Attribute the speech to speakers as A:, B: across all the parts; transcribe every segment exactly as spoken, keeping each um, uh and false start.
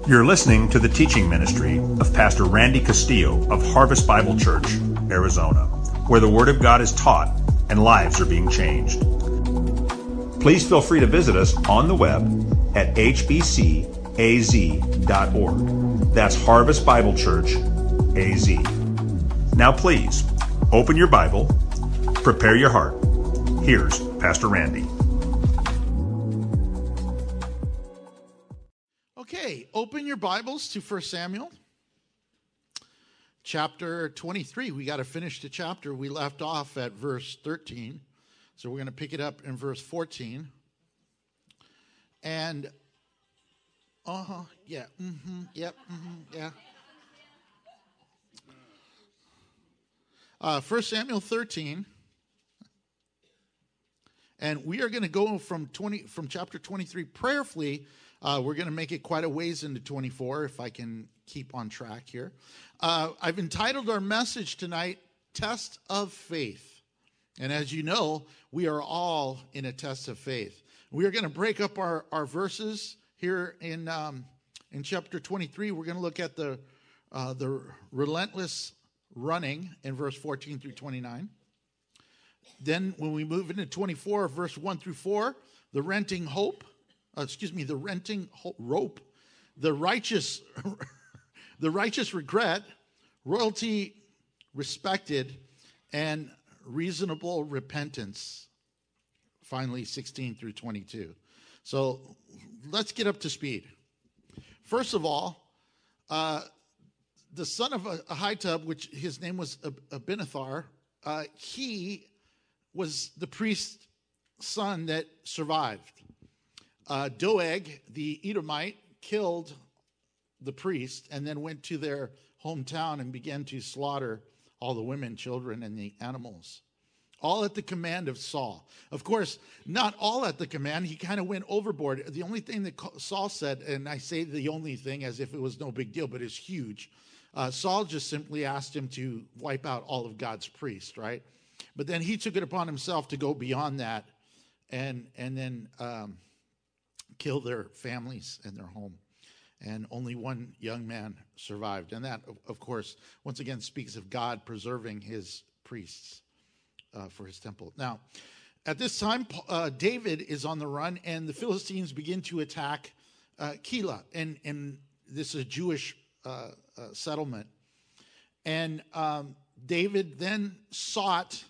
A: You're listening to the teaching ministry of Pastor Randy Castillo of Harvest Bible Church, Arizona, where the Word of God is taught and lives are being changed. Please feel free to visit us on the web at h b c a z dot org. That's Harvest Bible Church, A Z. Now please, open your Bible, prepare your heart. Here's Pastor Randy.
B: Okay, open your Bibles to First Samuel, chapter twenty-three. We got to finish the chapter. We left off at verse thirteen, so we're going to pick it up in verse fourteen. And, uh-huh, yeah, mm-hmm, yep, mm-hmm, yeah. Uh, First Samuel thirteen, and we are going to go from twenty from chapter twenty-three prayerfully. Uh, we're going to make it quite a ways into twenty-four, if I can keep on track here. Uh, I've entitled our message tonight, Test of Faith. And as you know, we are all in a test of faith. We are going to break up our, our verses here in um, in chapter twenty-three. We're going to look at the uh, the relentless running in verse fourteen through twenty-nine. Then when we move into twenty-four, verse one through four, the renting hope. Uh, excuse me, the renting rope, the righteous, the righteous regret, royalty respected, and reasonable repentance. Finally, sixteen through twenty-two. So let's get up to speed. First of all, uh, the son of Ahitub, which his name was Abinadab, uh, he was the priest's son that survived. Uh, Doeg, the Edomite, killed the priest and then went to their hometown and began to slaughter all the women, children, and the animals, all at the command of Saul. Of course, not all at the command. He kind of went overboard. The only thing that Saul said, and I say the only thing as if it was no big deal, but it's huge. Uh, Saul just simply asked him to wipe out all of God's priests, right? But then he took it upon himself to go beyond that and, and then... Um, kill their families and their home. And only one young man survived. And that, of course, once again speaks of God preserving his priests uh, for his temple. Now, at this time, uh, David is on the run, and the Philistines begin to attack uh, Keilah. And, and this is a Jewish uh, uh, settlement. And um, David then sought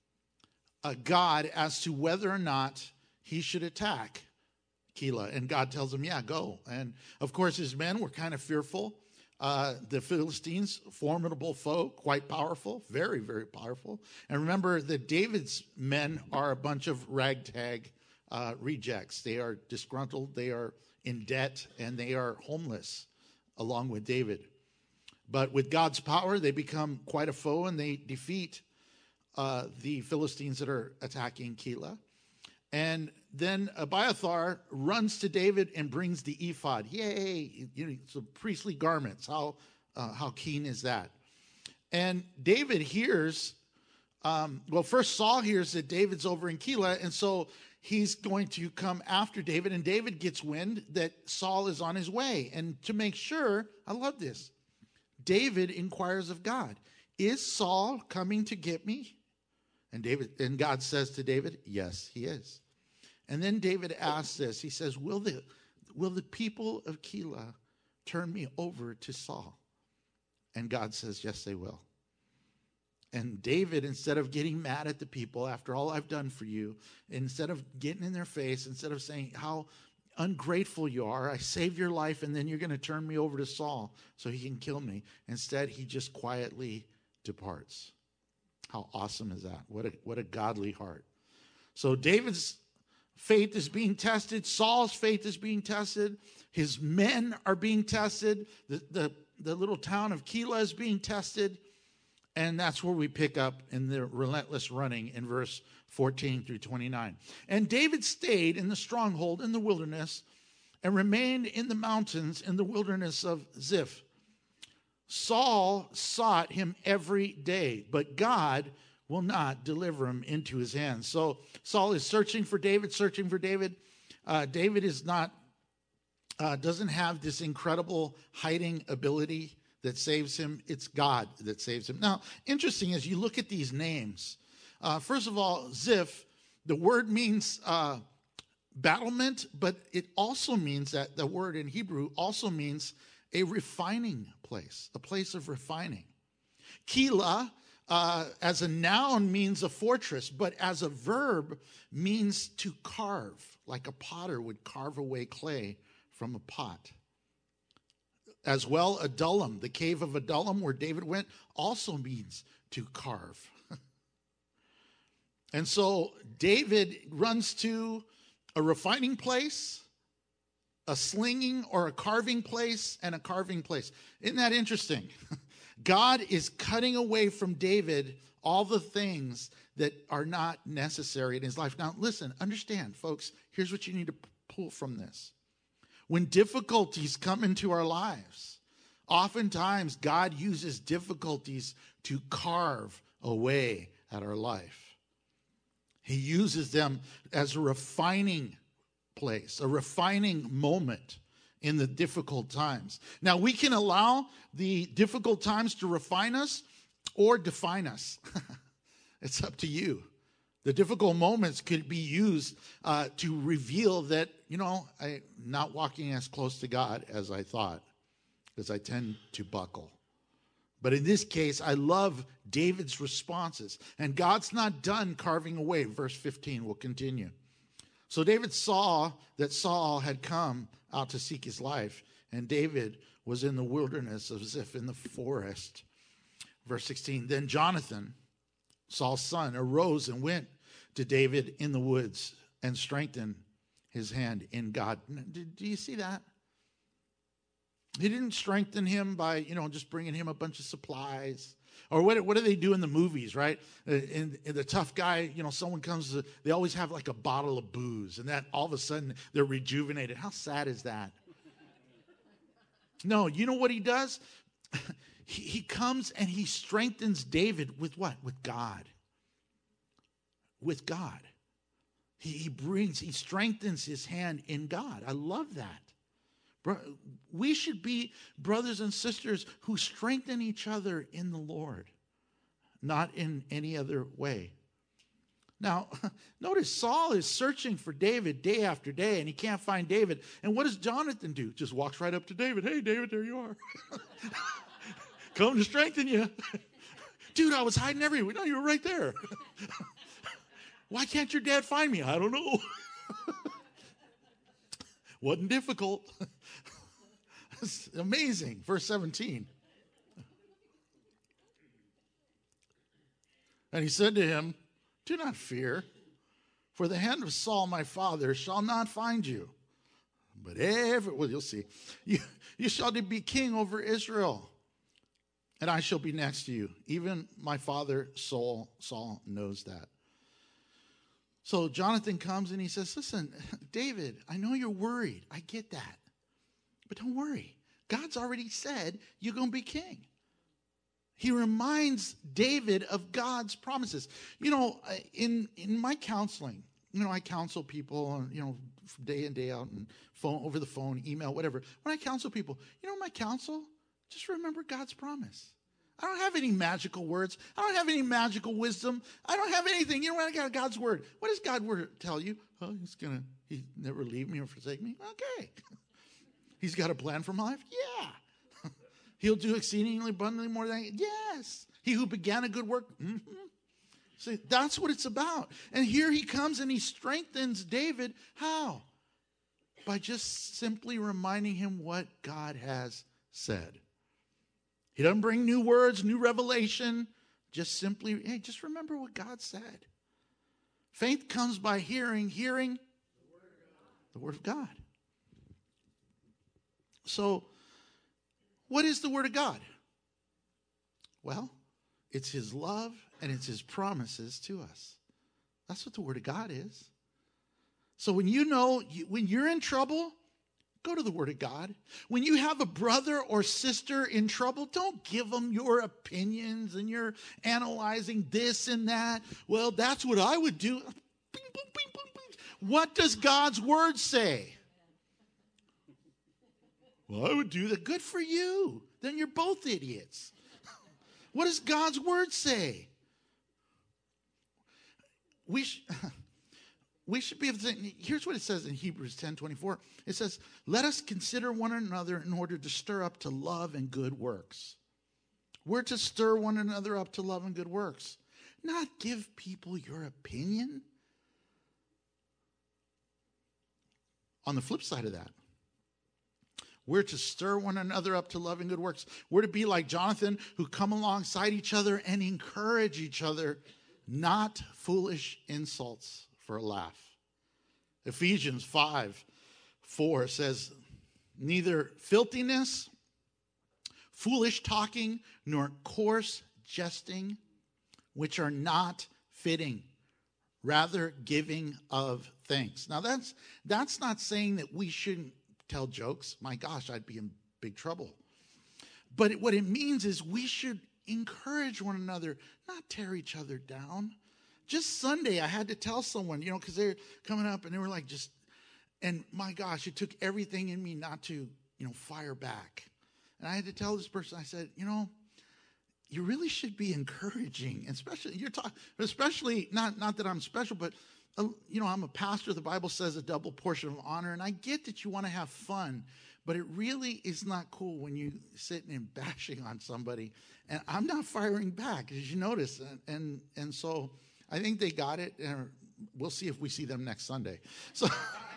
B: a God as to whether or not he should attack Keilah, and God tells him, yeah, go. And of course, his men were kind of fearful. Uh, the Philistines, formidable foe, quite powerful, very, very powerful. And remember that David's men are a bunch of ragtag uh, rejects. They are disgruntled, they are in debt, and they are homeless along with David. But with God's power, they become quite a foe, and they defeat uh, the Philistines that are attacking Keilah. And then Abiathar runs to David and brings the ephod. Yay! You know, some priestly garments. How uh, how keen is that? And David hears, um, well, first Saul hears that David's over in Keilah, and so he's going to come after David. And David gets wind that Saul is on his way. And to make sure, I love this, David inquires of God, is Saul coming to get me? And David, and God says to David, yes, he is. And then David asks this. He says, will the, will the people of Keilah turn me over to Saul? And God says, yes, they will. And David, instead of getting mad at the people after all I've done for you, instead of getting in their face, instead of saying how ungrateful you are, I saved your life and then you're going to turn me over to Saul so he can kill me. Instead, he just quietly departs. How awesome is that? What a what a godly heart. So David's faith is being tested. Saul's faith is being tested. His men are being tested. The, the, the little town of Keilah is being tested. And that's where we pick up in the relentless running in verse fourteen through twenty-nine. And David stayed in the stronghold in the wilderness and remained in the mountains in the wilderness of Ziph. Saul sought him every day, but God will not deliver him into his hands. So Saul is searching for David, searching for David. Uh, David is not uh, doesn't have this incredible hiding ability that saves him. It's God that saves him. Now, interesting, as you look at these names, uh, first of all, Ziph, the word means uh, battlement, but it also means that the word in Hebrew also means a refining place, a place of refining. Keilah, uh, as a noun, means a fortress, but as a verb means to carve, like a potter would carve away clay from a pot. As well, Adullam, the cave of Adullam where David went, also means to carve. And so David runs to a refining place, a slinging or a carving place, and a carving place. Isn't that interesting? God is cutting away from David all the things that are not necessary in his life. Now, listen, understand, folks, here's what you need to pull from this. When difficulties come into our lives, oftentimes God uses difficulties to carve away at our life. He uses them as a refining place, a refining moment in the difficult times. Now, we can allow the difficult times to refine us or define us. It's up to you. The difficult moments could be used uh, to reveal that, you know, I'm not walking as close to God as I thought, because I tend to buckle. But in this case, I love David's responses. And God's not done carving away. Verse fifteen will continue. So David saw that Saul had come out to seek his life, and David was in the wilderness as if in the forest. Verse sixteen, then Jonathan, Saul's son, arose and went to David in the woods and strengthened his hand in God. Do you see that? He didn't strengthen him by, you know, just bringing him a bunch of supplies. Or what, what do they do in the movies, right? In, in the tough guy, you know, someone comes, to, they always have like a bottle of booze. And that all of a sudden they're rejuvenated. How sad is that? No, you know what he does? he, he comes and he strengthens David with what? With God. With God. He, he brings, he strengthens his hand in God. I love that. We should be brothers and sisters who strengthen each other in the Lord, not in any other way. Now, notice Saul is searching for David day after day, and he can't find David. And what does Jonathan do? Just walks right up to David. Hey, David, there you are. Come to strengthen you. Dude, I was hiding everywhere. No, you were right there. Why can't your dad find me? I don't know. Wasn't difficult. It's amazing. Verse seventeen. And he said to him, do not fear, for the hand of Saul my father shall not find you. But every, well, you'll see. You, you shall be king over Israel, and I shall be next to you. Even my father Saul, Saul knows that. So Jonathan comes and he says, listen, David, I know you're worried. I get that. But don't worry. God's already said you're going to be king. He reminds David of God's promises. You know, in, in my counseling, you know, I counsel people, you know, day in, day out, and phone, over the phone, email, whatever. When I counsel people, you know my counsel? Just remember God's promise. I don't have any magical words. I don't have any magical wisdom. I don't have anything. You know what? I got God's word. What does God's word tell you? Oh, he's going to he never leave me or forsake me. Okay. He's got a plan for my life? Yeah. He'll do exceedingly abundantly more than I, yes. He who began a good work. Mm-hmm. See, that's what it's about. And here he comes and he strengthens David. How? By just simply reminding him what God has said. He doesn't bring new words, new revelation. Just simply, hey, just remember what God said. Faith comes by hearing, hearing the Word of God. So, what is the Word of God? Well, it's His love and it's His promises to us. That's what the Word of God is. So when you know, when you're in trouble, go to the Word of God. When you have a brother or sister in trouble, don't give them your opinions and you're analyzing this and that. Well, that's what I would do. Bing, bing, bing, bing, bing. What does God's Word say? Well, I would do that. Good for you. Then you're both idiots. What does God's word say? We, sh- we should be able to say, here's what it says in Hebrews ten twenty-four. It says, let us consider one another in order to stir up to love and good works. We're to stir one another up to love and good works. Not give people your opinion. On the flip side of that, we're to stir one another up to love and good works. We're to be like Jonathan, who come alongside each other and encourage each other, not foolish insults for a laugh. Ephesians five four says, neither filthiness, foolish talking, nor coarse jesting, which are not fitting, rather giving of thanks. Now that's that's not saying that we shouldn't tell jokes. My gosh, I'd be in big trouble. But what it means is we should encourage one another, not tear each other down. Just Sunday, I had to tell someone, you know, because they're coming up and they were like just, and my gosh, it took everything in me not to, you know, fire back. And I had to tell this person, I said, you know, you really should be encouraging, especially you're talking, especially not not that I'm special, but uh, you know, I'm a pastor. The Bible says a double portion of honor, and I get that you want to have fun, but it really is not cool when you sitting and bashing on somebody, and I'm not firing back, as you notice, and and, and so I think they got it, and we'll see if we see them next Sunday. So.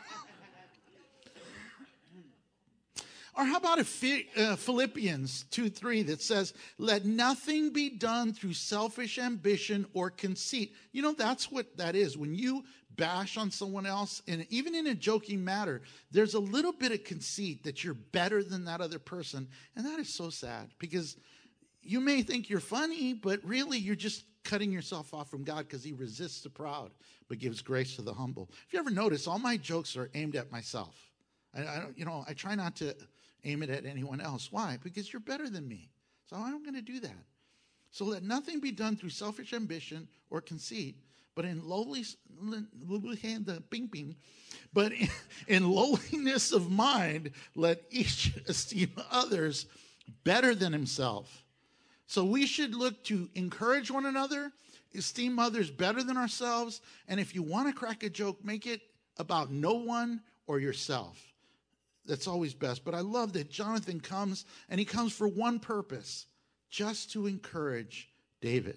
B: Or how about a Philippians two three that says, let nothing be done through selfish ambition or conceit. You know, that's what that is. When you bash on someone else, and even in a joking matter, there's a little bit of conceit that you're better than that other person. And that is so sad because you may think you're funny, but really you're just cutting yourself off from God because he resists the proud, but gives grace to the humble. If you ever notice, all my jokes are aimed at myself. I, I don't, you know, I try not to aim it at anyone else. Why? Because you're better than me. So I'm going to do that. So let nothing be done through selfish ambition or conceit, but in lowly, the bing bing, but in, in lowliness of mind, let each esteem others better than himself. So we should look to encourage one another, esteem others better than ourselves, and if you want to crack a joke, make it about no one or yourself. That's always best. But I love that Jonathan comes, and he comes for one purpose, just to encourage David.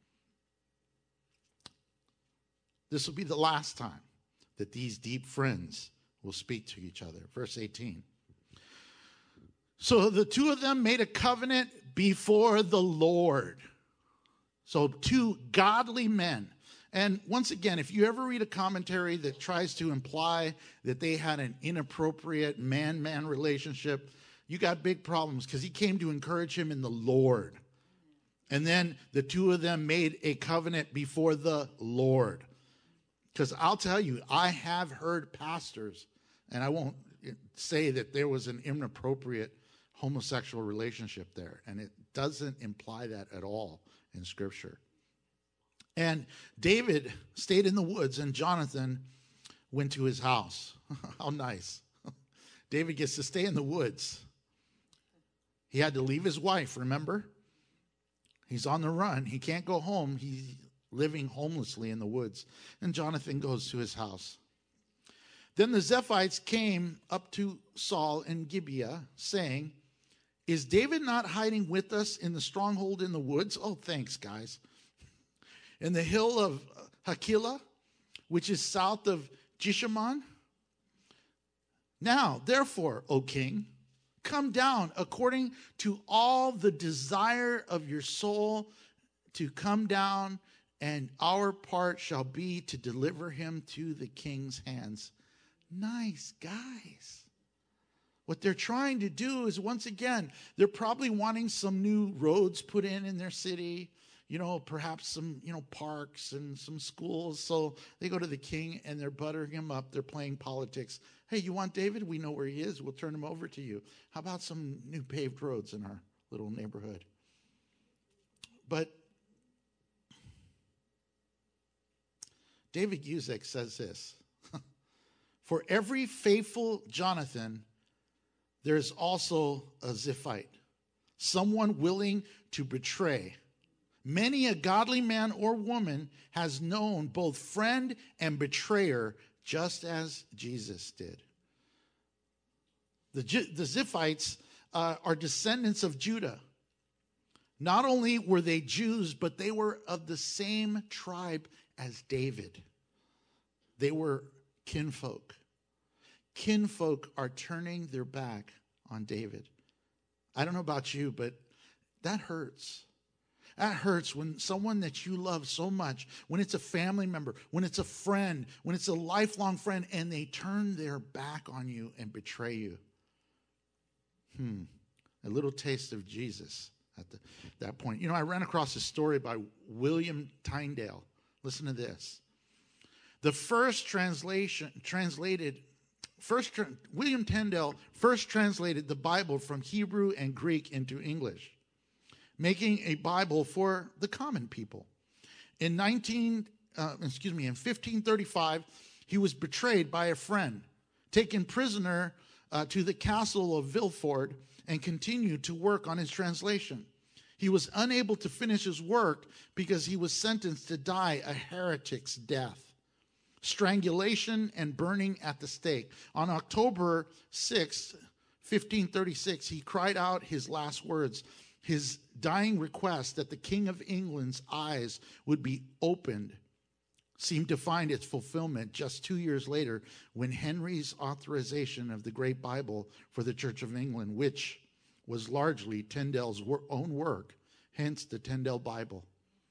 B: This will be the last time that these deep friends will speak to each other. Verse eighteen. So the two of them made a covenant before the Lord. So two godly men. And once again, if you ever read a commentary that tries to imply that they had an inappropriate man-man relationship, you got big problems because he came to encourage him in the Lord. And then the two of them made a covenant before the Lord. Because I'll tell you, I have heard pastors, and I won't say that there was an inappropriate homosexual relationship there. And it doesn't imply that at all in Scripture. And David stayed in the woods, and Jonathan went to his house. How nice. David gets to stay in the woods. He had to leave his wife, remember? He's on the run. He can't go home. He's living homelessly in the woods. And Jonathan goes to his house. Then the Ziphites came up to Saul in Gibeah, saying, is David not hiding with us in the stronghold in the woods? Oh, thanks, guys. In the hill of Hakilah, which is south of Jeshimon. Now, therefore, O king, come down according to all the desire of your soul to come down, and our part shall be to deliver him to the king's hands. Nice guys. What they're trying to do is, once again, they're probably wanting some new roads put in in their city. You know, perhaps some, you know, parks and some schools. So they go to the king and they're buttering him up. They're playing politics. Hey, you want David? We know where he is. We'll turn him over to you. How about some new paved roads in our little neighborhood? But David Guzik says this. For every faithful Jonathan, there's also a Ziphite, someone willing to betray. Many a godly man or woman has known both friend and betrayer, just as Jesus did. The, the Ziphites uh, are descendants of Judah. Not only were they Jews, but they were of the same tribe as David. They were kinfolk. Kinfolk are turning their back on David. I don't know about you, but that hurts. That hurts when someone that you love so much, when it's a family member, when it's a friend, when it's a lifelong friend, and they turn their back on you and betray you. Hmm. A little taste of Jesus at the, that point. You know, I ran across a story by William Tyndale. Listen to this. The first translation, translated, first William Tyndale first translated the Bible from Hebrew and Greek into English, making a Bible for the common people. In nineteen, uh, excuse me, in fifteen thirty-five, he was betrayed by a friend, taken prisoner uh, to the castle of Villefort, and continued to work on his translation. He was unable to finish his work because he was sentenced to die a heretic's death, strangulation, and burning at the stake. On October sixth, fifteen thirty-six, he cried out his last words, his dying request that the King of England's eyes would be opened seemed to find its fulfillment just two years later when Henry's authorization of the Great Bible for the Church of England, which was largely Tyndale's wor- own work, hence the Tyndale Bible.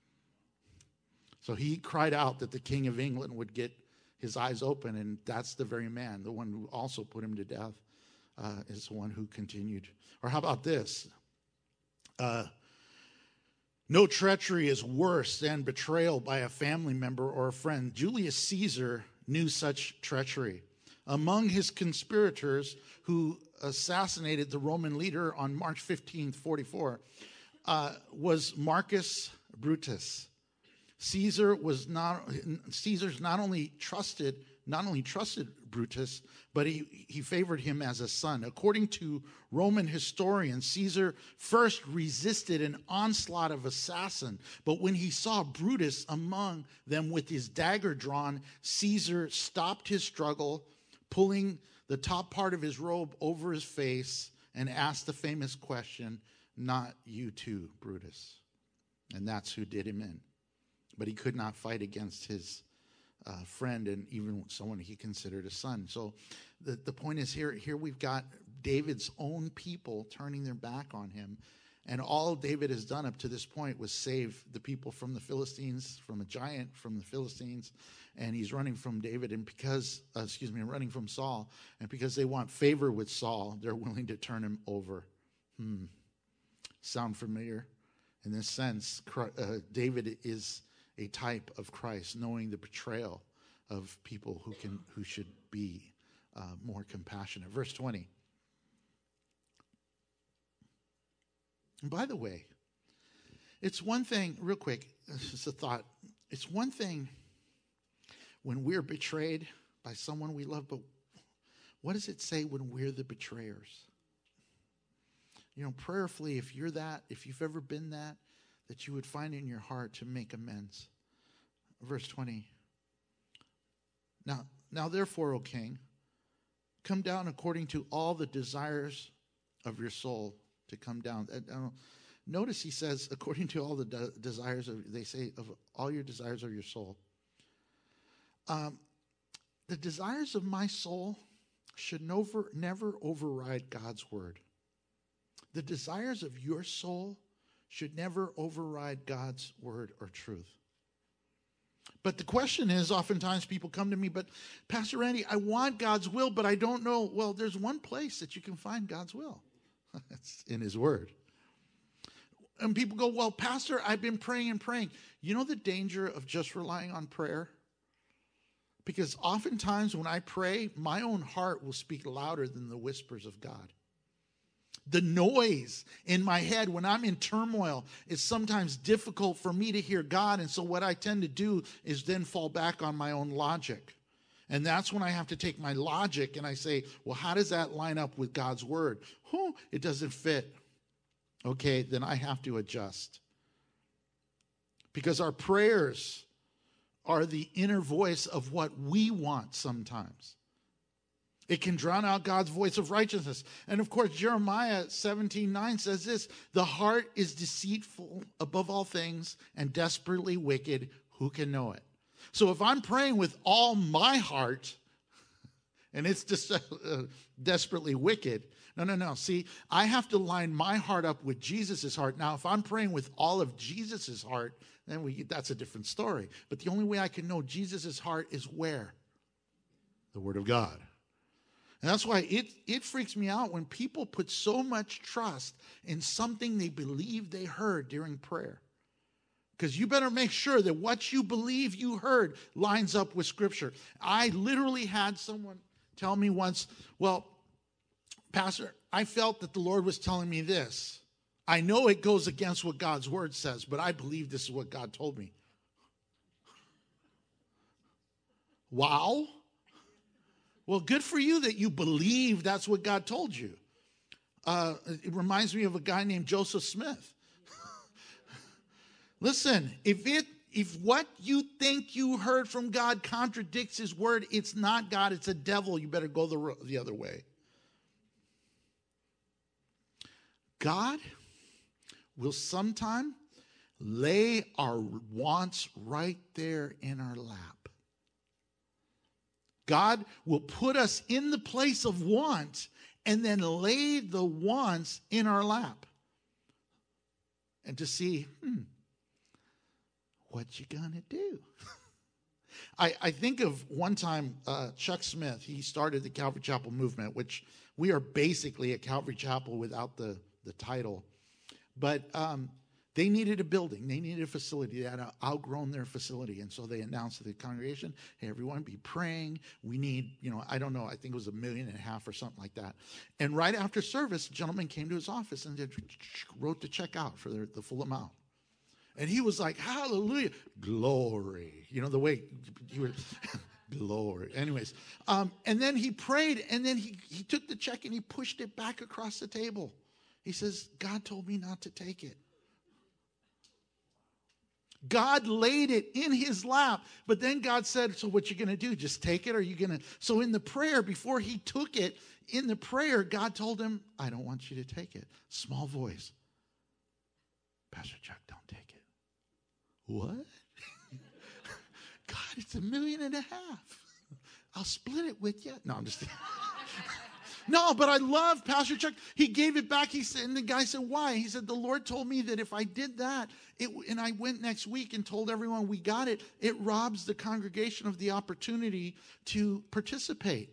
B: So he cried out that the King of England would get his eyes open, and that's the very man, the one who also put him to death, uh, is the one who continued. Or how about this? Uh, no treachery is worse than betrayal by a family member or a friend. Julius Caesar knew such treachery. Among his conspirators who assassinated the Roman leader on March fifteenth, forty-four, uh, was Marcus Brutus. Caesar was not Caesar's not only trusted, not only trusted Brutus, but he, he favored him as a son. According to Roman historians, Caesar first resisted an onslaught of assassin, but when he saw Brutus among them with his dagger drawn, Caesar stopped his struggle, pulling the top part of his robe over his face, and asked the famous question, "Not you too, Brutus?" And that's who did him in. But he could not fight against his uh, friend and even someone he considered a son. So the, the point is here, here we've got David's own people turning their back on him. And all David has done up to this point was save the people from the Philistines, from a giant, from the Philistines. And he's running from David, and because, uh, excuse me, running from Saul. And because they want favor with Saul, they're willing to turn him over. Hmm. Sound familiar? In this sense, uh, David is a type of Christ, knowing the betrayal of people who can, who should be uh, more compassionate. Verse twenty. And by the way, it's one thing, real quick, this is a thought. It's one thing when we're betrayed by someone we love, but what does it say when we're the betrayers? You know, prayerfully, if you're that, if you've ever been that, that you would find in your heart to make amends. Verse twenty. Now, now therefore, O king, come down according to all the desires of your soul to come down. Uh, notice he says, according to all the de- desires of, they say, of all your desires of your soul. Um, the desires of my soul should never, never override God's word. The desires of your soul should never override God's word or truth. But the question is, oftentimes people come to me, but Pastor Randy, I want God's will, but I don't know. Well, there's one place that you can find God's will. It's in his word. And people go, well, Pastor, I've been praying and praying. You know the danger of just relying on prayer? Because oftentimes when I pray, my own heart will speak louder than the whispers of God. The noise in my head when I'm in turmoil is sometimes difficult for me to hear God. And so what I tend to do is then fall back on my own logic. And that's when I have to take my logic and I say, well, how does that line up with God's word? Whew, it doesn't fit. Okay, then I have to adjust. Because our prayers are the inner voice of what we want sometimes. It can drown out God's voice of righteousness. And of course, Jeremiah seventeen nine says this, the heart is deceitful above all things and desperately wicked. Who can know it? So if I'm praying with all my heart and it's just uh, desperately wicked, no, no, no. See, I have to line my heart up with Jesus' heart. Now, if I'm praying with all of Jesus' heart, then we, that's a different story. But the only way I can know Jesus' heart is where? The Word of God. And that's why it, it freaks me out when people put so much trust in something they believe they heard during prayer. Because you better make sure that what you believe you heard lines up with Scripture. I literally had someone tell me once, well, Pastor, I felt that the Lord was telling me this. I know it goes against what God's word says, but I believe this is what God told me. Wow. Well, good for you that you believe that's what God told you. Uh, it reminds me of a guy named Joseph Smith. Listen, if it if what you think you heard from God contradicts his word, it's not God, it's a devil. You better go the, the other way. God will sometime lay our wants right there in our lap. God will put us in the place of want and then lay the wants in our lap. And to see, hmm, what you gonna do? I, I think of one time, uh, Chuck Smith, he started the Calvary Chapel movement, which we are basically a Calvary Chapel without the, the title. But um, they needed a building. They needed a facility. They had outgrown their facility. And so they announced to the congregation, hey, everyone be praying. We need, you know, I don't know, I think it was a million and a half or something like that. And right after service, a gentleman came to his office and did, wrote the check out for the, the full amount. And he was like, hallelujah, glory. You know, the way he would, glory. Anyways, um, and then he prayed, and then he, he took the check and he pushed it back across the table. He says, God told me not to take it. God laid it in his lap, but then God said, so what you going to do? Just take it? Or are you going to? So in the prayer, before he took it, in the prayer, God told him, I don't want you to take it. Small voice. Pastor Chuck, don't take it. What? God, it's a million and a half. I'll split it with you. No, I'm just kidding. No, but I love Pastor Chuck. He gave it back. He said, and the guy said, why? He said, the Lord told me that if I did that, it, and I went next week and told everyone we got it, it robs the congregation of the opportunity to participate.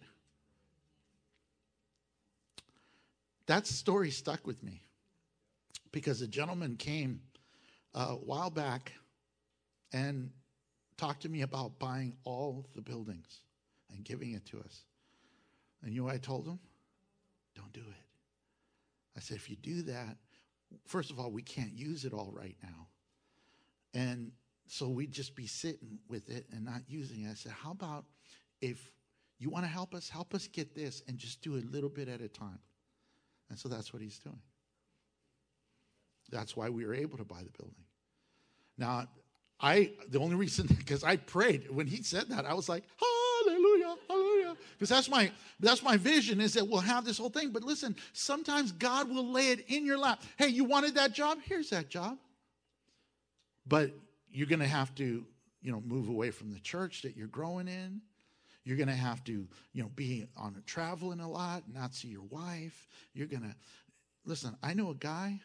B: That story stuck with me because a gentleman came uh, a while back and talked to me about buying all the buildings and giving it to us. And you know what I told him? Don't do it. I said, if you do that, first of all, we can't use it all right now. And so we'd just be sitting with it and not using it. I said, how about if you want to help us, help us get this and just do a little bit at a time. And so that's what he's doing. That's why we were able to buy the building. Now, I, the only reason, because I prayed, when he said that, I was like, hallelujah, hallelujah. Because that's my, that's my vision, is that we'll have this whole thing. But listen, sometimes God will lay it in your lap. Hey, you wanted that job? Here's that job. But you're going to have to, you know, move away from the church that you're growing in. You're going to have to, you know, be on a traveling a lot, not see your wife. You're going to, listen, I know a guy,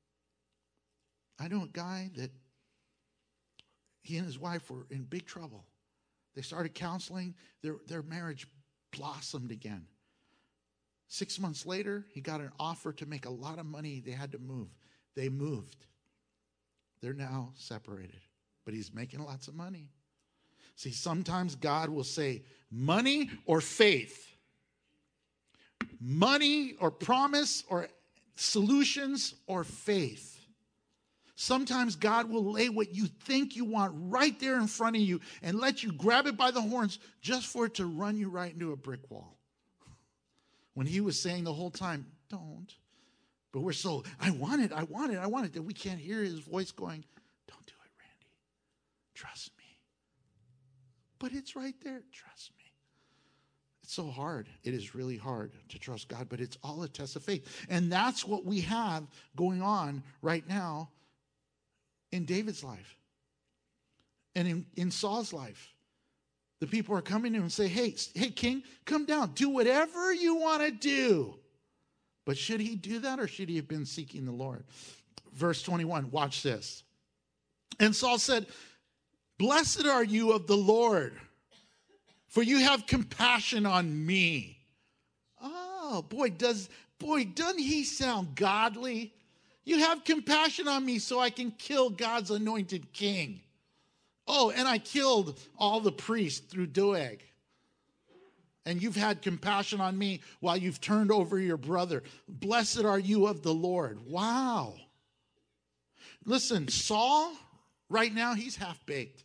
B: I know a guy that he and his wife were in big trouble. They started counseling. Their, their marriage blossomed again. Six months later, he got an offer to make a lot of money. They had to move. They moved. They're now separated. But he's making lots of money. See, sometimes God will say, money or faith. Money or promise or solutions or faith. Sometimes God will lay what you think you want right there in front of you and let you grab it by the horns just for it to run you right into a brick wall. When he was saying the whole time, don't. But we're so, I want it, I want it, I want it, that we can't hear his voice going, don't do it, Randy. Trust me. But it's right there. Trust me. It's so hard. It is really hard to trust God, but it's all a test of faith. And that's what we have going on right now in David's life and in, in Saul's life. The people are coming to him and say, hey, hey, king, come down. Do whatever you want to do. But should he do that, or should he have been seeking the Lord? Verse twenty-one, watch this. And Saul said, blessed are you of the Lord, for you have compassion on me. Oh, boy, does boy, doesn't he sound godly? You have compassion on me so I can kill God's anointed king. Oh, and I killed all the priests through Doeg. And you've had compassion on me while you've turned over your brother. Blessed are you of the Lord. Wow. Listen, Saul, right now, he's half-baked.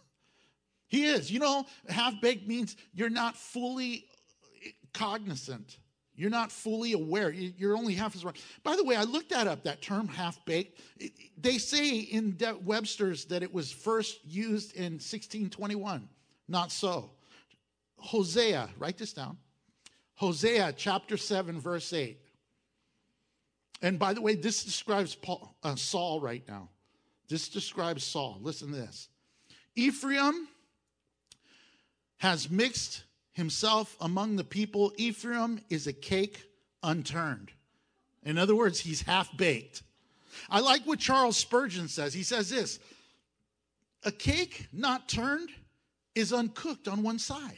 B: He is. You know, half-baked means you're not fully cognizant. You're not fully aware. You're only half as right. By the way, I looked that up, that term half-baked. They say in Webster's that it was first used in sixteen twenty-one. Not so. Hosea, write this down. Hosea chapter seven, verse eight. And by the way, this describes Paul, uh, Saul right now. This describes Saul. Listen to this. Ephraim has mixed himself among the people. Ephraim is a cake unturned. In other words, he's half-baked. I like what Charles Spurgeon says. He says this: a cake not turned is uncooked on one side.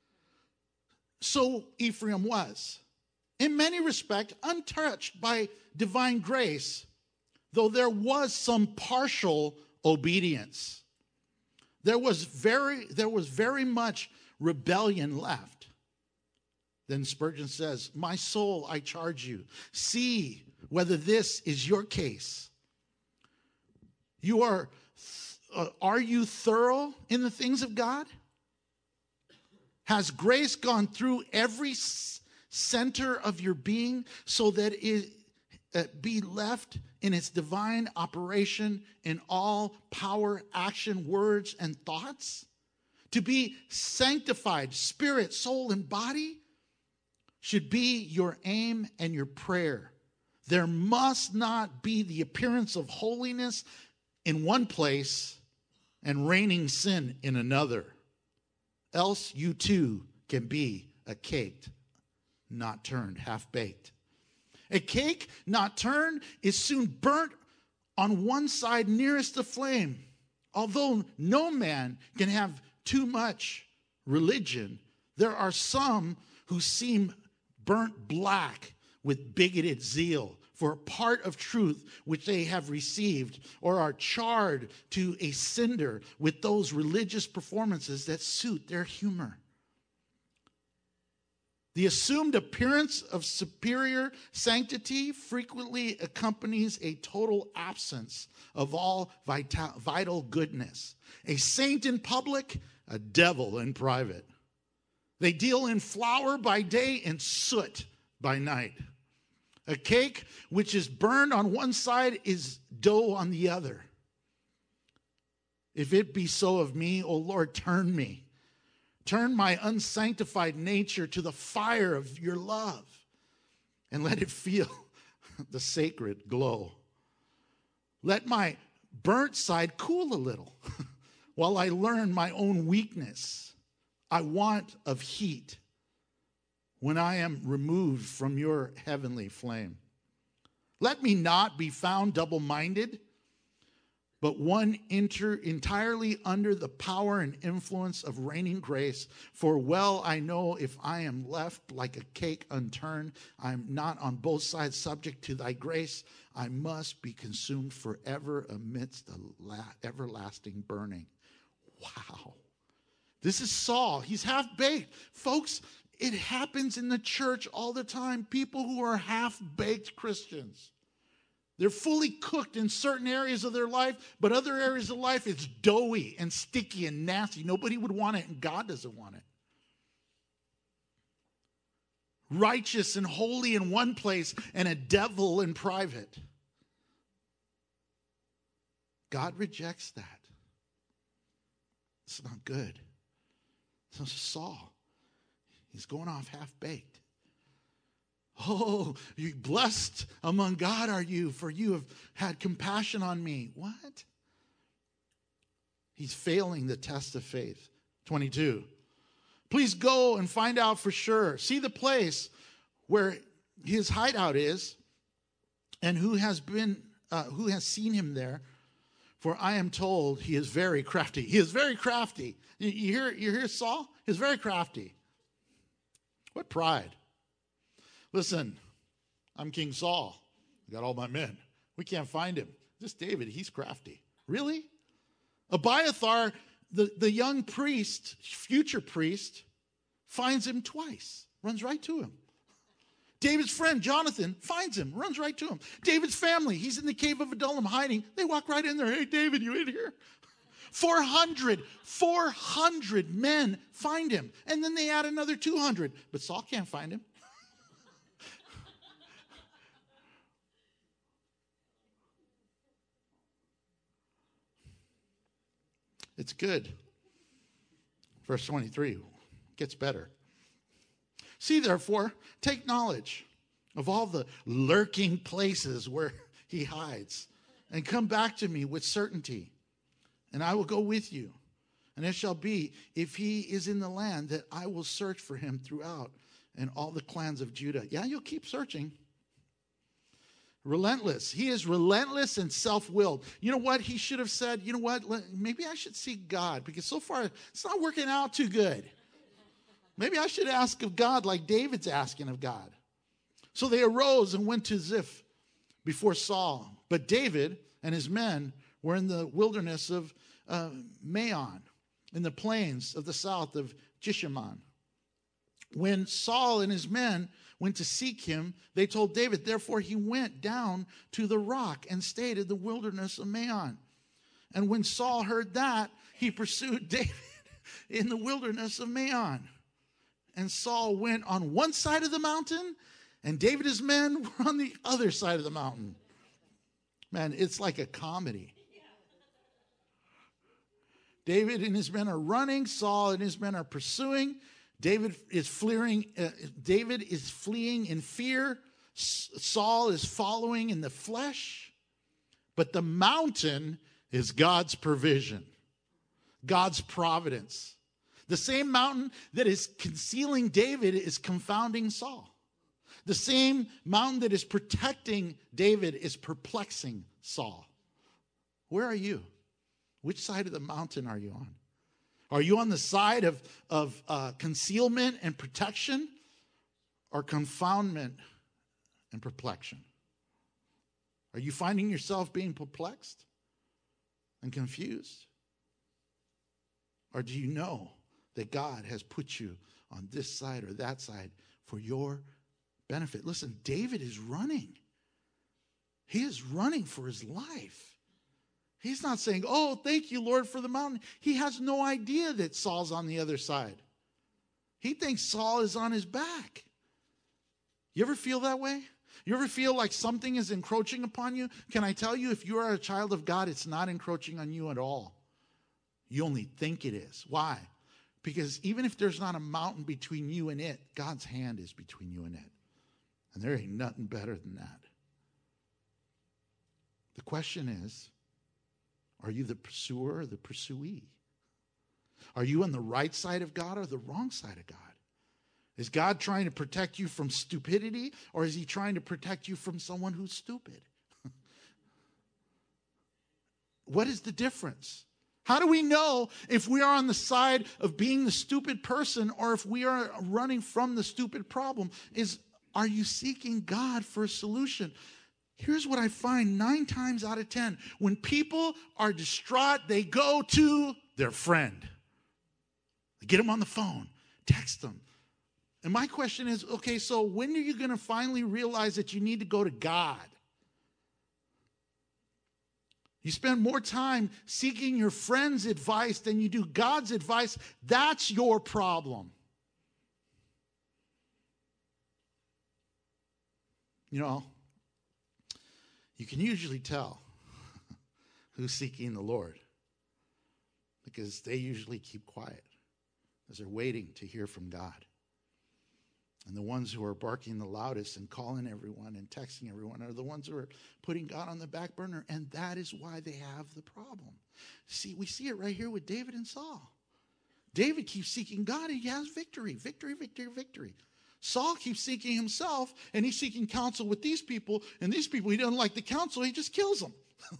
B: So Ephraim was, in many respects, untouched by divine grace, though there was some partial obedience. There was very, there was very much rebellion left. Then Spurgeon says, my soul, I charge you, see whether this is your case. You are, uh, are you thorough in the things of God? Has grace gone through every center of your being so that it uh, be left in its divine operation in all power, action, words, and thoughts? To be sanctified, spirit, soul, and body should be your aim and your prayer. There must not be the appearance of holiness in one place and reigning sin in another. Else you too can be a cake not turned, half-baked. A cake not turned is soon burnt on one side nearest the flame. Although no man can have too much religion, there are some who seem burnt black with bigoted zeal for a part of truth which they have received, or are charred to a cinder with those religious performances that suit their humor. The assumed appearance of superior sanctity frequently accompanies a total absence of all vital, vital goodness. A saint in public, a devil in private. They deal in flour by day and soot by night. A cake which is burned on one side is dough on the other. If it be so of me, O Lord, turn me. Turn my unsanctified nature to the fire of your love, and let it feel the sacred glow. Let my burnt side cool a little while I learn my own weakness. I want of heat when I am removed from your heavenly flame. Let me not be found double-minded, but one enter entirely under the power and influence of reigning grace. For well I know if I am left like a cake unturned, I am not on both sides subject to thy grace. I must be consumed forever amidst the la- everlasting burning. Wow. This is Saul. He's half-baked. Folks, it happens in the church all the time. People who are half-baked Christians. They're fully cooked in certain areas of their life, but other areas of life, it's doughy and sticky and nasty. Nobody would want it, and God doesn't want it. Righteous and holy in one place, and a devil in private. God rejects that. It's not good. So Saul, he's going off half-baked. Oh, you blessed among God are you, for you have had compassion on me. What? He's failing the test of faith. twenty-two. Please go and find out for sure. See the place where his hideout is, and who has been, uh, who has seen him there. For I am told he is very crafty. He is very crafty. You, you hear, you hear Saul? He's very crafty. What pride. Listen, I'm King Saul. I got all my men. We can't find him. This David, he's crafty. Really? Abiathar, the, the young priest, future priest, finds him twice. Runs right to him. David's friend, Jonathan, finds him. Runs right to him. David's family, he's in the cave of Adullam hiding. They walk right in there. Hey, David, you in here? four hundred, four hundred men find him. And then they add another two hundred. But Saul can't find him. It's good. Verse twenty-three gets better. See, therefore, take knowledge of all the lurking places where he hides, and come back to me with certainty, and I will go with you. And it shall be, if he is in the land, that I will search for him throughout and all the clans of Judah. Yeah, you'll keep searching. Relentless. He is relentless and self-willed. You know what? He should have said, you know what? Maybe I should seek God, because so far it's not working out too good. Maybe I should ask of God like David's asking of God. So they arose and went to Ziph before Saul. But David and his men were in the wilderness of uh, Maon, in the plains of the south of Jeshimon. When Saul and his men went to seek him, they told David. Therefore he went down to the rock and stayed in the wilderness of Maon. And when Saul heard that, he pursued David in the wilderness of Maon. And Saul went on one side of the mountain, and David and his men were on the other side of the mountain. Man, it's like a comedy. David and his men are running. Saul and his men are pursuing. David is fleeing. Uh, David is fleeing in fear. S- Saul is following in the flesh. But the mountain is God's provision, God's providence. The same mountain that is concealing David is confounding Saul. The same mountain that is protecting David is perplexing Saul. Where are you? Which side of the mountain are you on? Are you on the side of, of uh, concealment and protection, or confoundment and perplexion? Are you finding yourself being perplexed and confused? Or do you know that God has put you on this side or that side for your benefit? Listen, David is running. He is running for his life. He's not saying, oh, thank you, Lord, for the mountain. He has no idea that Saul's on the other side. He thinks Saul is on his back. You ever feel that way? You ever feel like something is encroaching upon you? Can I tell you, if you are a child of God, it's not encroaching on you at all. You only think it is. Why? Because even if there's not a mountain between you and it, God's hand is between you and it. And there ain't nothing better than that. The question is, are you the pursuer or the pursuee? Are you on the right side of God or the wrong side of God? Is God trying to protect you from stupidity, or is he trying to protect you from someone who's stupid? What is the difference? How do we know if we are on the side of being the stupid person or if we are running from the stupid problem? Is, are you seeking God for a solution? Here's what I find nine times out of ten. When people are distraught, they go to their friend. They get them on the phone, text them. And my question is, okay, so when are you going to finally realize that you need to go to God? You spend more time seeking your friend's advice than you do God's advice. That's your problem. You know, you can usually tell who's seeking the Lord because they usually keep quiet as they're waiting to hear from God. And the ones who are barking the loudest and calling everyone and texting everyone are the ones who are putting God on the back burner. And that is why they have the problem. See, we see it right here with David and Saul. David keeps seeking God and he has victory, victory, victory, victory. Saul keeps seeking himself and he's seeking counsel with these people. And these people, he doesn't like the counsel, he just kills them.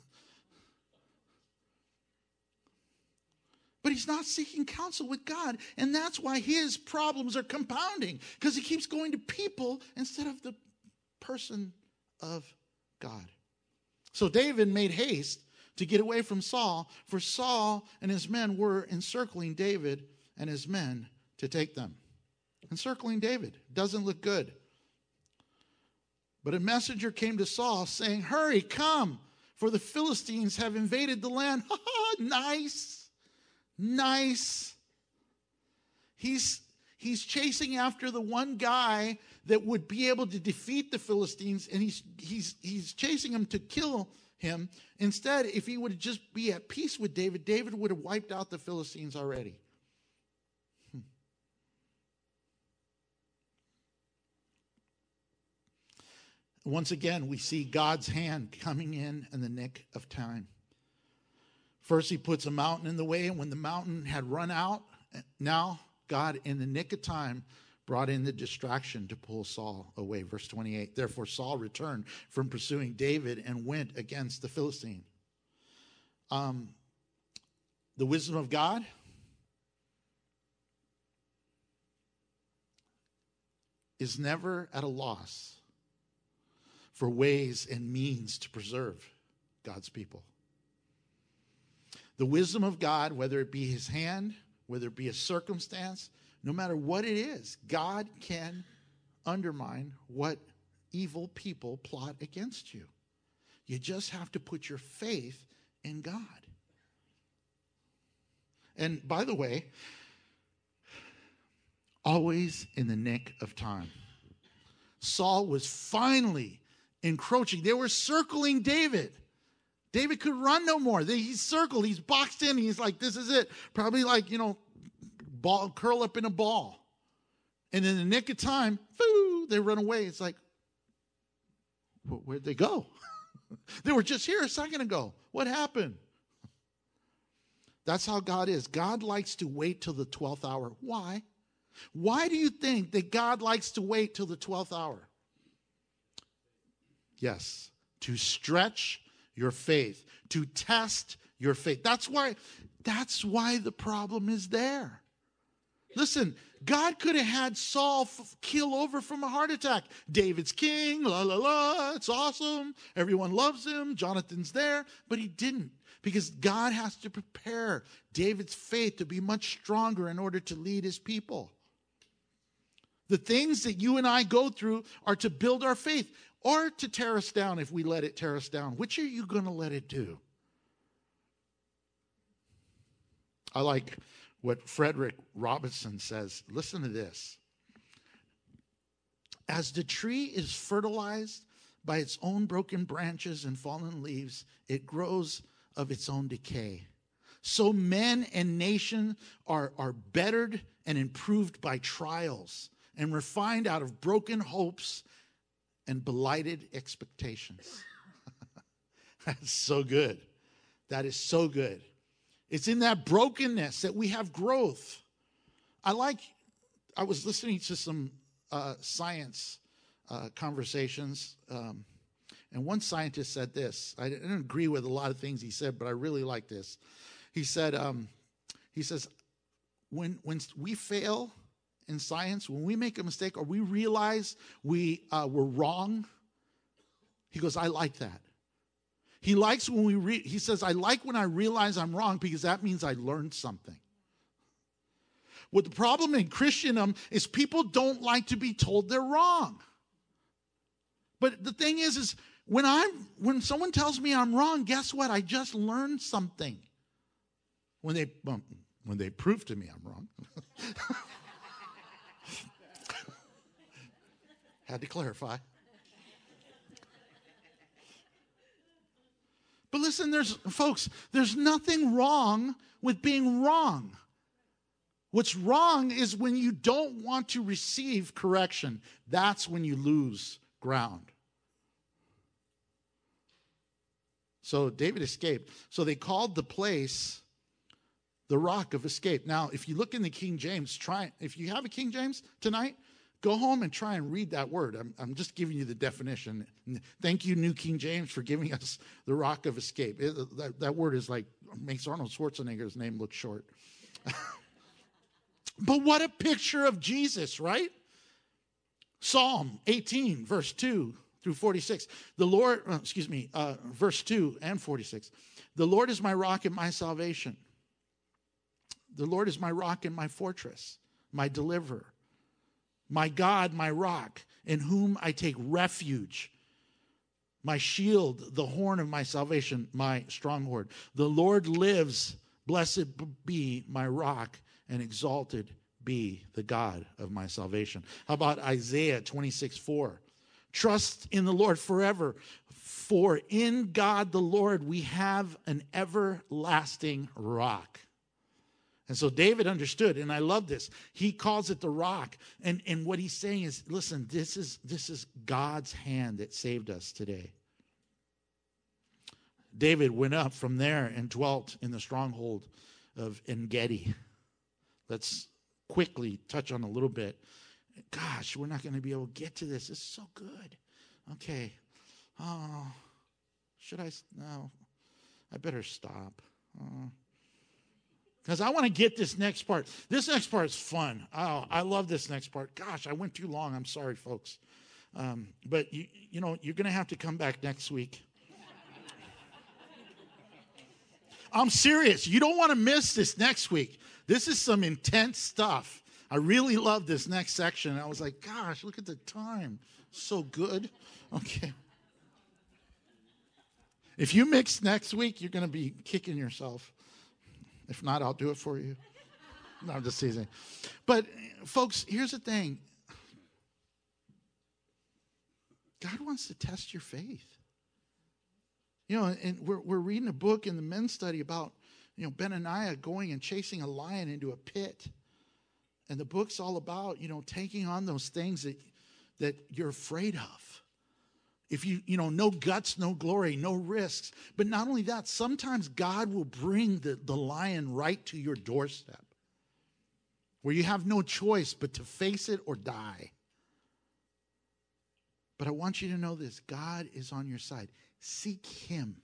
B: But he's not seeking counsel with God. And that's why his problems are compounding. Because he keeps going to people instead of the person of God. So David made haste to get away from Saul. For Saul and his men were encircling David and his men to take them. Encircling David. Doesn't look good. But a messenger came to Saul saying, "Hurry, come, for the Philistines have invaded the land." Ha ha, nice. Nice. He's, he's chasing after the one guy that would be able to defeat the Philistines, and he's, he's, he's chasing him to kill him. Instead, if he would just be at peace with David, David would have wiped out the Philistines already. Hmm. Once again, we see God's hand coming in in the nick of time. First, he puts a mountain in the way, and when the mountain had run out, now God, in the nick of time, brought in the distraction to pull Saul away. Verse twenty-eight, therefore Saul returned from pursuing David and went against the Philistine. Um, the wisdom of God is never at a loss for ways and means to preserve God's people. The wisdom of God, whether it be his hand, whether it be a circumstance, no matter what it is, God can undermine what evil people plot against you. You just have to put your faith in God. And by the way, always in the nick of time. Saul was finally encroaching. They were circling David. David could run no more. He's circled. He's boxed in. He's like, this is it. Probably like, you know, ball, curl up in a ball. And in the nick of time, foo, they run away. It's like, where'd they go? They were just here a second ago. What happened? That's how God is. God likes to wait till the twelfth hour. Why? Why do you think that God likes to wait till the twelfth hour? Yes, to stretch your faith, to test your faith. That's why, that's why the problem is there. Listen, God could have had Saul f- keel over from a heart attack. David's king, la la la, it's awesome. Everyone loves him. Jonathan's there, but he didn't, because God has to prepare David's faith to be much stronger in order to lead his people. The things that you and I go through are to build our faith, or to tear us down if we let it tear us down. Which are you going to let it do? I like what Frederick Robinson says. Listen to this. As the tree is fertilized by its own broken branches and fallen leaves, it grows of its own decay. So men and nation are, are bettered and improved by trials and refined out of broken hopes and blighted expectations. That's so good. That is so good. It's in that brokenness that we have growth. I like, I was listening to some uh, science uh, conversations, um, and one scientist said this. I didn't agree with a lot of things he said, but I really like this. He said, um, he says, when when we fail in science, when we make a mistake or we realize we uh, were wrong, he goes, I like that. He likes when we, re- he says, I like when I realize I'm wrong because that means I learned something. What the problem in Christendom is people don't like to be told they're wrong. But the thing is, is When I'm when someone tells me I'm wrong, guess what? I just learned something. When they well, when they prove to me I'm wrong. Had to clarify. But listen, there's folks, there's nothing wrong with being wrong. What's wrong is when you don't want to receive correction. That's when you lose ground. So David escaped. So they called the place the Rock of Escape. Now, if you look in the King James, try if you have a King James tonight, go home and try and read that word. I'm, I'm just giving you the definition. Thank you, New King James, for giving us the Rock of Escape. It, that, that word is like, makes Arnold Schwarzenegger's name look short. But what a picture of Jesus, right? Psalm eighteen, verse two through forty-six. The Lord, uh, excuse me, uh, verse two and forty-six. The Lord is my rock and my salvation. The Lord is my rock and my fortress, my deliverer. My God, my rock, in whom I take refuge, my shield, the horn of my salvation, my stronghold. The Lord lives, blessed be my rock, and exalted be the God of my salvation. How about Isaiah twenty-six four? Trust in the Lord forever, for in God the Lord we have an everlasting rock. And so David understood, and I love this. He calls it the rock. And, and what he's saying is, listen, this is, this is God's hand that saved us today. David went up from there and dwelt in the stronghold of En-Gedi. Let's quickly touch on a little bit. Gosh, we're not going to be able to get to this. It's so good. Okay. Oh, should I? No, I better stop. Oh. Because I want to get this next part. This next part is fun. Oh, I love this next part. Gosh, I went too long. I'm sorry, folks. Um, but, you, you know, you're going to have to come back next week. I'm serious. You don't want to miss this next week. This is some intense stuff. I really love this next section. I was like, gosh, look at the time. So good. Okay. If you mix next week, you're going to be kicking yourself. If not, I'll do it for you. No, I'm just teasing. But, folks, here's the thing. God wants to test your faith. You know, and we're we're reading a book in the men's study about, you know, Benaniah going and chasing a lion into a pit. And the book's all about, you know, taking on those things that that you're afraid of. If you, you know, no guts, no glory, no risks. But not only that, sometimes God will bring the, the lion right to your doorstep where you have no choice but to face it or die. But I want you to know this. God is on your side. Seek him.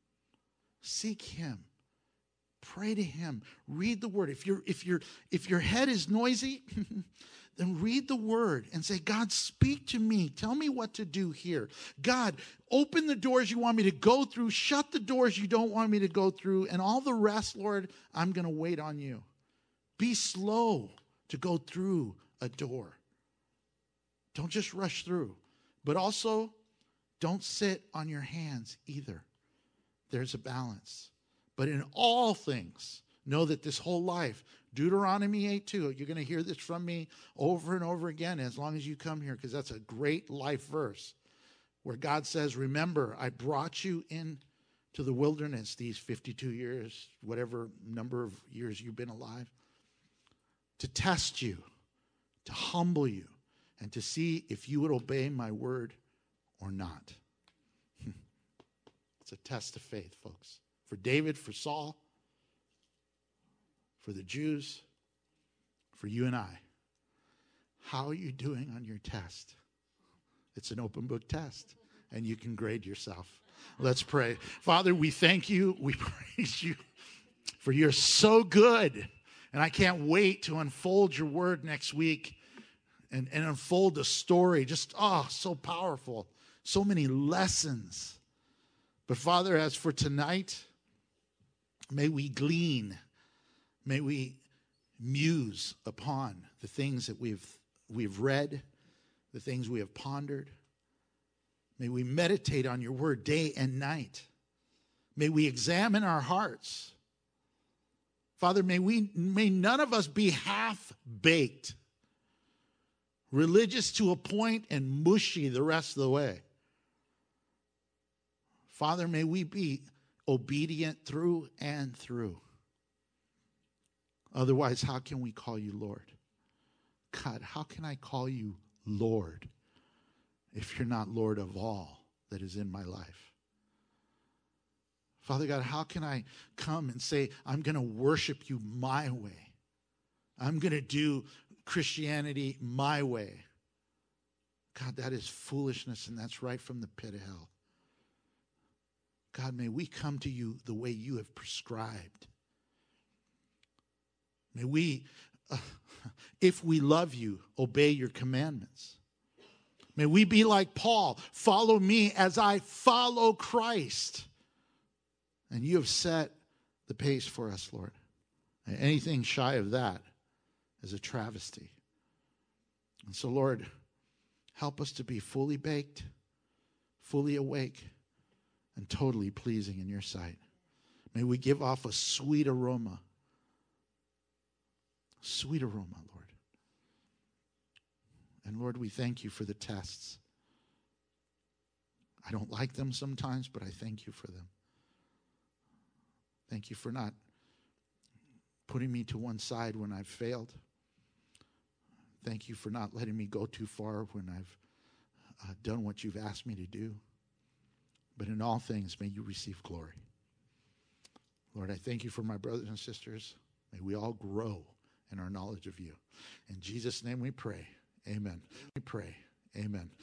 B: Seek him. Pray to him. Read the word. If you're, if you're, if your head is noisy, then read the word and say, God, speak to me. Tell me what to do here. God, open the doors you want me to go through. Shut the doors you don't want me to go through. And all the rest, Lord, I'm going to wait on you. Be slow to go through a door. Don't just rush through. But also, don't sit on your hands either. There's a balance. But in all things, know that this whole life, Deuteronomy eight two, you're going to hear this from me over and over again as long as you come here, because that's a great life verse where God says, remember, I brought you in to the wilderness these fifty-two years, whatever number of years you've been alive, to test you, to humble you, and to see if you would obey my word or not. It's a test of faith, folks. For David, for Saul, for the Jews, for you and I. How are you doing on your test? It's an open book test, and you can grade yourself. Let's pray. Father, we thank you. We praise you, for you're so good. And I can't wait to unfold your word next week and, and unfold the story. Just, oh, so powerful. So many lessons. But Father, as for tonight, may we glean, may we muse upon the things that we've we've read, the things we have pondered. May we meditate on your word day and night. May we examine our hearts. Father, may we may none of us be half-baked, religious to a point and mushy the rest of the way. Father, may we be obedient through and through. Otherwise, how can we call you Lord? God, how can I call you Lord if you're not Lord of all that is in my life? Father God, how can I come and say, I'm going to worship you my way? I'm going to do Christianity my way. God, that is foolishness, and that's right from the pit of hell. God, may we come to you the way you have prescribed. May we, uh, if we love you, obey your commandments. May we be like Paul, follow me as I follow Christ. And you have set the pace for us, Lord. And anything shy of that is a travesty. And so, Lord, help us to be fully baked, fully awake, and totally pleasing in your sight. May we give off a sweet aroma. Sweet aroma, Lord. And Lord, we thank you for the tests. I don't like them sometimes, but I thank you for them. Thank you for not putting me to one side when I've failed. Thank you for not letting me go too far when I've uh, done what you've asked me to do. But in all things, may you receive glory. Lord, I thank you for my brothers and sisters. May we all grow in our knowledge of you. In Jesus' name we pray. Amen. We pray. Amen.